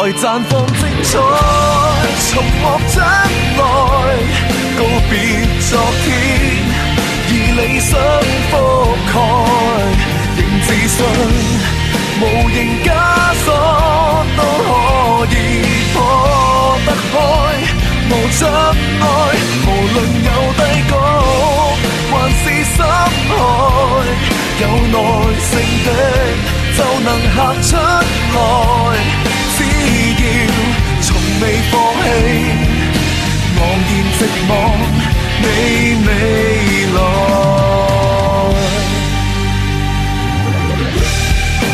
綻放精彩，重獲將來，告別昨天，以理想覆蓋，仍自信無形枷鎖都可以破得開，無障礙，無論有低谷還是深海，有耐性的就能行出來，只要從未放棄，昂然直望